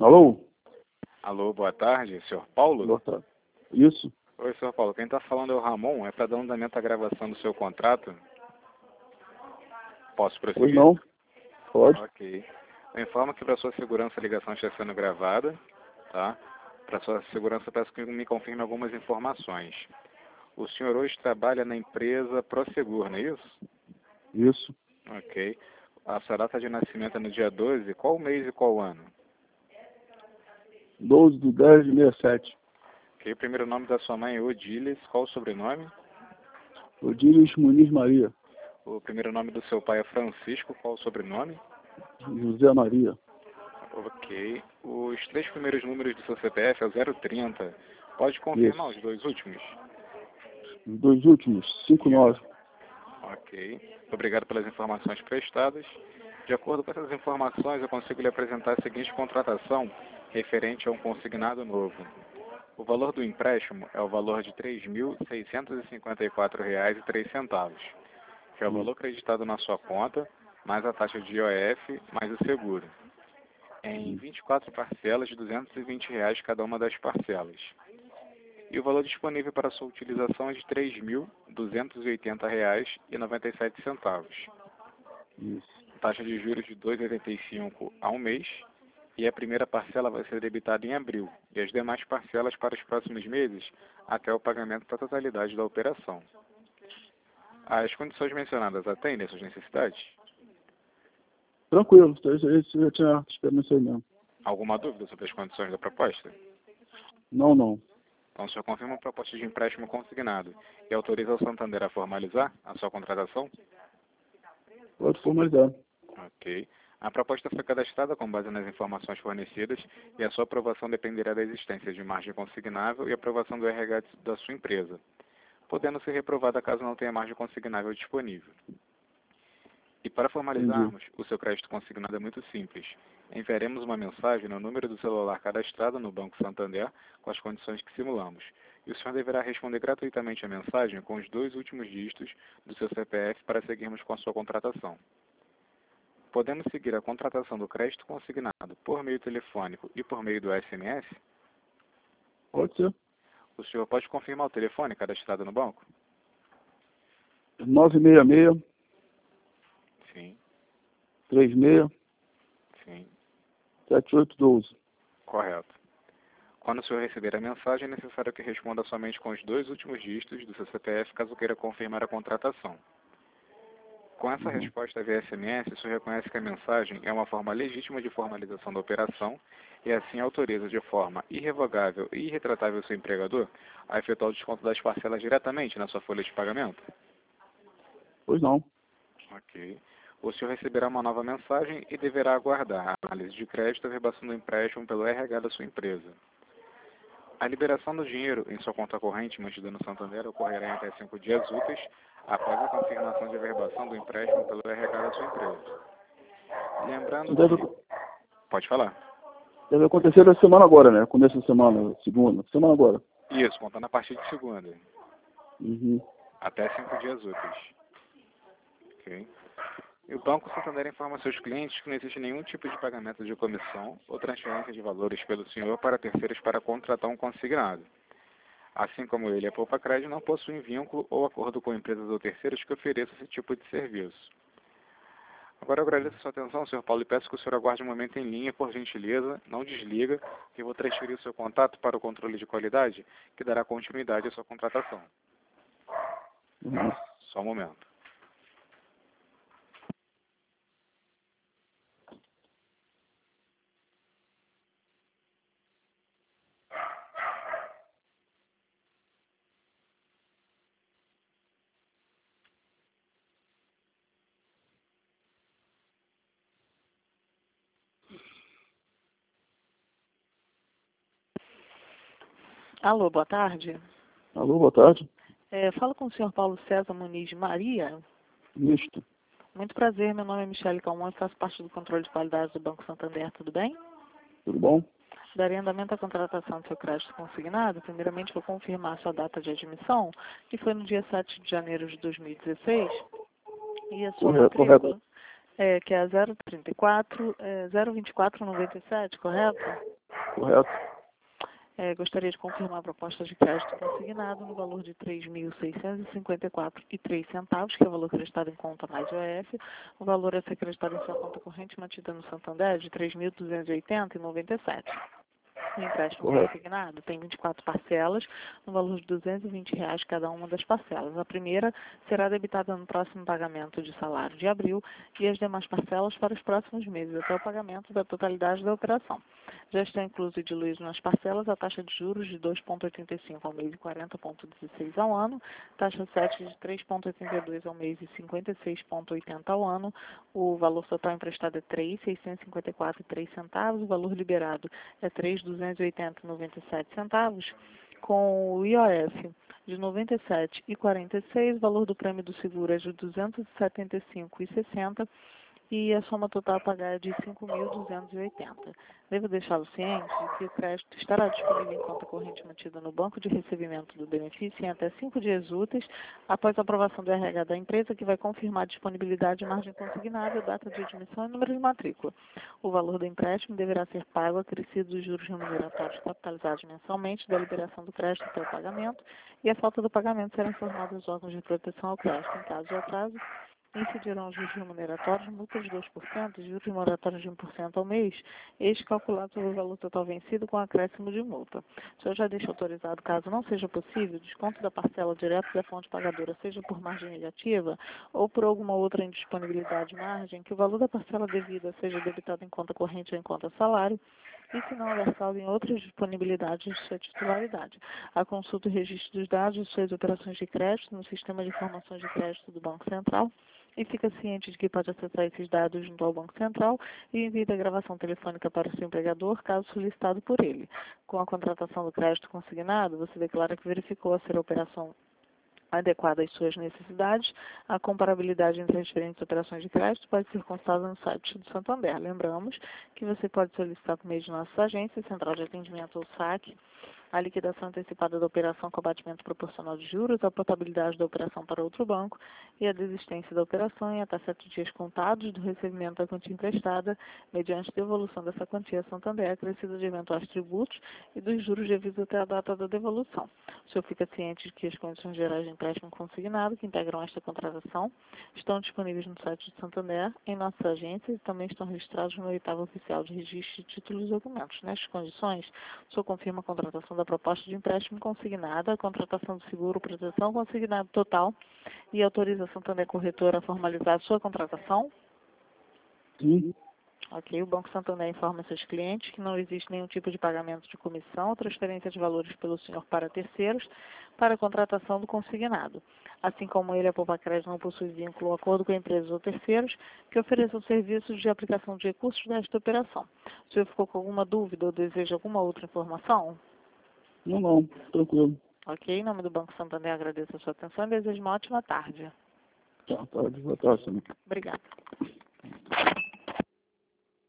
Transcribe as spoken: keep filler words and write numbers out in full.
Alô? Alô, boa tarde, senhor Paulo? Boa tarde. Isso? Oi, senhor Paulo. Quem está falando é o Ramon. É para dar um andamento à gravação do seu contrato. Posso prosseguir? Pois não. Pode. Ok. Eu informo que para sua segurança a ligação está sendo gravada, tá? Para sua segurança peço que me confirme algumas informações. O senhor hoje trabalha na empresa Prosegur, não é isso? Isso. Ok. A sua data de nascimento é no dia doze. Qual mês e qual ano? doze de dez de sessenta e sete. Ok. O primeiro nome da sua mãe é Odilis. Qual o sobrenome? Odílios Muniz Maria. O primeiro nome do seu pai é Francisco. Qual o sobrenome? José Maria. Ok. Os três primeiros números do seu C P F é o zero trinta. Pode confirmar Isso. os dois últimos? Os dois últimos, cinco nove. Ok. Obrigado pelas informações prestadas. De acordo com essas informações, eu consigo lhe apresentar a seguinte contratação referente a um consignado novo. O valor do empréstimo é o valor de três mil seiscentos e cinquenta e quatro reais e três centavos, que é o valor acreditado na sua conta, mais a taxa de I O F, mais o seguro, em vinte e quatro parcelas de duzentos e vinte reais cada uma das parcelas. E o valor disponível para sua utilização é de três mil duzentos e oitenta reais e noventa e sete centavos. Isso. Taxa de juros de dois vírgula oitenta e cinco ao mês, e a primeira parcela vai ser debitada em abril, e as demais parcelas para os próximos meses, até o pagamento da totalidade da operação. As condições mencionadas atendem às suas necessidades? Tranquilo. Isso aí você já tinha experiência aí mesmo. Alguma dúvida sobre as condições da proposta? Não, não. Então, o senhor confirma a proposta de empréstimo consignado e autoriza o Santander a formalizar a sua contratação? Pode formalizar. Ok. A proposta foi cadastrada com base nas informações fornecidas e a sua aprovação dependerá da existência de margem consignável e aprovação do R H da sua empresa, podendo ser reprovada caso não tenha margem consignável disponível. E para formalizarmos, o seu crédito consignado é muito simples. Enviaremos uma mensagem no número do celular cadastrado no Banco Santander com as condições que simulamos. E o senhor deverá responder gratuitamente a mensagem com os dois últimos dígitos do seu C P F para seguirmos com a sua contratação. Podemos seguir a contratação do crédito consignado por meio telefônico e por meio do S M S? Pode ser. O senhor pode confirmar o telefone cadastrado no banco? nove seis seis, Sim, três seis, sim, sete oito um dois. correto. Quando o senhor receber a mensagem, é necessário que responda somente com os dois últimos dígitos do seu C P F caso queira confirmar a contratação. Com essa Uhum. resposta via S M S, o senhor reconhece que a mensagem é uma forma legítima de formalização da operação e assim autoriza de forma irrevogável e irretratável o seu empregador a efetuar o desconto das parcelas diretamente na sua folha de pagamento? Pois não. Ok. O senhor receberá uma nova mensagem e deverá aguardar a análise de crédito e a verbação do empréstimo pelo R H da sua empresa. A liberação do dinheiro em sua conta corrente mantida no Santander ocorrerá em até cinco dias úteis após a confirmação de averbação do empréstimo pelo R H da sua empresa. Lembrando Deve, que... Pode falar. deve acontecer essa semana agora, né? Começo da semana, segunda. Semana agora. Isso, contando a partir de segunda. Uhum. Até cinco dias úteis. Ok. E o Banco Santander informa seus clientes que não existe nenhum tipo de pagamento de comissão ou transferência de valores pelo senhor para terceiros para contratar um consignado. Assim como ele, a Poupa Crédito não possui vínculo ou acordo com empresas ou terceiros que ofereçam esse tipo de serviço. Agora eu agradeço a sua atenção, senhor Paulo, e peço que o senhor aguarde um momento em linha, por gentileza, não desliga, que eu vou transferir o seu contato para o controle de qualidade, que dará continuidade à sua contratação. Uhum. Só um momento. Alô, boa tarde. Alô, boa tarde. É, falo com o senhor Paulo César Muniz Maria. Isto. Muito prazer, meu nome é Michele Calmon e faço parte do controle de qualidade do Banco Santander, tudo bem? Tudo bom? Darei andamento à contratação do seu crédito consignado. Primeiramente, vou confirmar a sua data de admissão, que foi no dia sete de janeiro de dois mil e dezesseis, e a sua Correto, matrícula, correto. é, que é a zero trinta e quatro, é, zero vinte e quatro noventa e sete, correto? Correto. É, gostaria de confirmar a proposta de crédito consignado no valor de três mil seiscentos e cinquenta e quatro reais e três centavos, que é o valor acreditado em conta mais I O F. O valor a ser acreditado em sua conta corrente mantida no Santander é de três mil duzentos e oitenta reais e noventa e sete centavos. O empréstimo Correto. consignado tem vinte e quatro parcelas, no valor de duzentos e vinte reais cada uma das parcelas. A primeira será debitada no próximo pagamento de salário de abril e as demais parcelas para os próximos meses, até o pagamento da totalidade da operação. Já está incluso e diluído nas parcelas a taxa de juros de dois vírgula oitenta e cinco ao mês e quarenta vírgula dezesseis ao ano, taxa sete de três vírgula oitenta e dois ao mês e cinquenta e seis vírgula oitenta ao ano. O valor total emprestado é três mil seiscentos e cinquenta e quatro reais e três centavos, o valor liberado é três mil duzentos e oitenta reais e noventa e sete centavos, com o I O F de noventa e sete reais e quarenta e seis centavos, o valor do prêmio do seguro é de duzentos e setenta e cinco reais e sessenta centavos e a soma total a pagar é de cinco mil duzentos e oitenta reais. Devo deixá-lo ciente de que o crédito estará disponível em conta corrente mantida no banco de recebimento do benefício em até cinco dias úteis após a aprovação do R H da empresa, que vai confirmar a disponibilidade de margem consignada, data de admissão e número de matrícula. O valor do empréstimo deverá ser pago acrescido dos juros remuneratórios capitalizados mensalmente da liberação do crédito até o pagamento, e a falta do pagamento será informada aos órgãos de proteção ao crédito. Em caso de atraso, incidirão os juros remuneratórios, multas de dois por cento e juros remuneratórios de um por cento ao mês, este calculado sobre o valor total vencido com acréscimo de multa. O senhor já deixa autorizado, caso não seja possível, desconto da parcela direto da fonte pagadora, seja por margem negativa ou por alguma outra indisponibilidade de margem, que o valor da parcela devida seja debitado em conta corrente ou em conta salário, e se não houver saldo em outras disponibilidades de sua titularidade. A consulta e registro dos dados de suas operações de crédito no Sistema de Informações de Crédito do Banco Central, e fica ciente de que pode acessar esses dados junto ao Banco Central e envia a gravação telefônica para o seu empregador, caso solicitado por ele. Com a contratação do crédito consignado, você declara que verificou a ser a operação adequada às suas necessidades. A comparabilidade entre as diferentes operações de crédito pode ser consultada no site do Santander. Lembramos que você pode solicitar por meio de nossas agências, Central de Atendimento ou S A C, a liquidação antecipada da operação com abatimento proporcional de juros, a portabilidade da operação para outro banco e a desistência da operação em até sete dias contados do recebimento da quantia emprestada, mediante devolução dessa quantia a Santander, acrescida de eventuais tributos e dos juros devidos até a data da devolução. O senhor fica ciente de que as condições gerais de empréstimo consignado que integram esta contratação estão disponíveis no site do Santander, em nossas agências, e também estão registrados no oitavo oficial de registro de títulos e documentos. Nestas condições, o senhor confirma a contratação da proposta de empréstimo consignada, a contratação do seguro, proteção consignado total e autorização também corretora a formalizar a sua contratação? Sim. Ok, o Banco Santander informa seus clientes que não existe nenhum tipo de pagamento de comissão ou transferência de valores pelo senhor para terceiros para a contratação do consignado. Assim como ele, a Poupa Crédito não possui vínculo ou acordo com empresas ou terceiros que ofereçam serviços de aplicação de recursos desta operação. O senhor ficou com alguma dúvida ou deseja alguma outra informação? Não, não. Tranquilo. Ok, em nome do Banco Santander, agradeço a sua atenção e desejo uma ótima tarde. Tá, tá. Boa tarde, senhor. Obrigada.